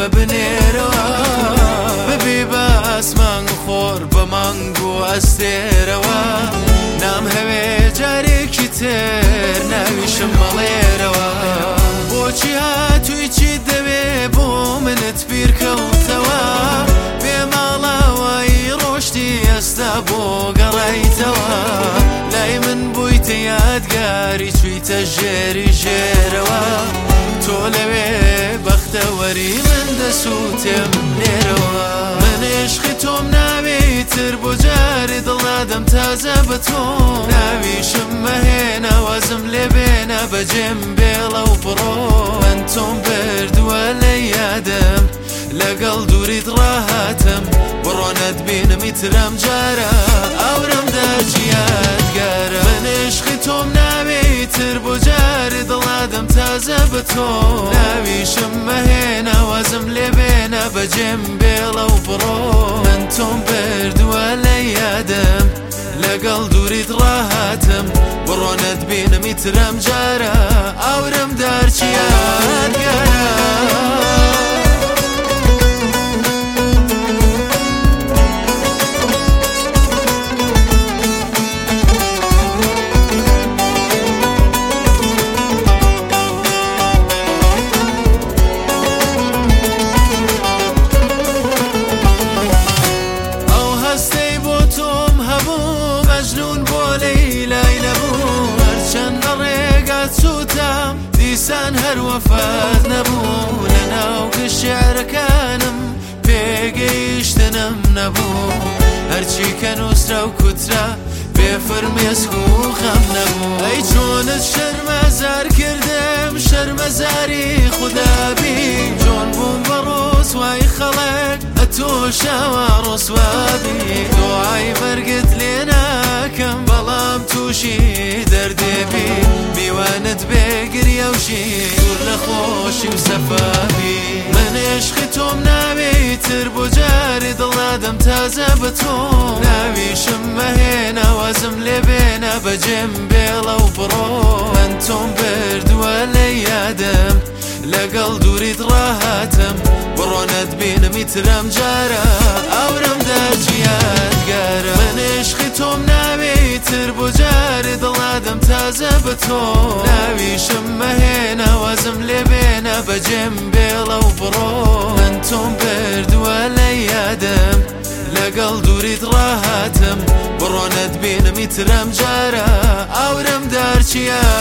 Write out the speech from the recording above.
بنێرەوە ببی بە ئاسمان خۆر بە مانگ و ئەستێرەوە نام هەوێ جارێکی تر ناویشم مەڵێرەوە بۆچی هاتووی چیت دەوێ بۆ منت بیرکەوتەوە بێ ماڵاوایی ڕۆشتی ئێستا بۆ گەڕایتەوە لای من بوویتە یادگاری چوویتە ژێری ژێرەوە تۆ لەوێ بەختەوەری من دەسووتێم نێرەوە من عشقی تۆم ناوێتر بۆ جارێ دڵنادەم تازە بە تۆ ناویشم مەهێنا وەزم لێ بێنە بەجێم بێڵە و بڕۆ من تۆم بردووە لە یادم لەگەڵ دووریت ڕاهاتم بڕۆنەت بینم ئیترم جارە ئەورم دەرچی یادگارە من عشقی تۆم ناوێتر بۆ جارێ دڵنادەم تازە بە تۆ ناویشم مەهێنا وەزم لێ بێنە بەجێم بێڵە و بڕۆ من تۆم بردووە لە یادم لەگەڵ دووریت ڕاهاتم بڕۆنەت بینم ئیترم جارە ئەورم دەرچی یادگارە دیسان هەر وەفات نەبوو لەناو شێعرەکانم پێگەیشتنم نەبوو هەرچی کە نووسرا و کوترا بێفرمێسک و خەم نەبوو ئەی چۆنت شەرمەزار کردم شەرمەزاری خودابی جۆن بووم بە ڕۆسوای خەڵک ئەتۆ شاوە ڕۆسوابی دوعای مەرگت لێ ناکەم بەڵام تووشی دەردێبی میوانت بێگریە و ژیر لە خۆشی و سەفابی من عشقی تۆم ناوێتر بۆ جارێ دڵنادەم تازە بە تۆ ناویشم مەهێنا وەزم لێ بێنە بەجێم بێڵە و بڕۆ من تۆم بردووە لە یادم لەگەڵ دووریت ڕاهاتم بڕۆنەت بینم ئیترم جارە ئەورم دەرچی یادگارە من عشقی تۆم ناوێتر بۆ جارێ دڵنادەم تازە بە تۆ ناویشم مەهێنا وەزم لێ بێنە بەجێم بێڵە و بڕۆ من تۆم بردووە لە یادم لەگەڵ دووریت ڕاهاتم بڕۆنەت بینم ئیترم جارە ئەورم دەرچی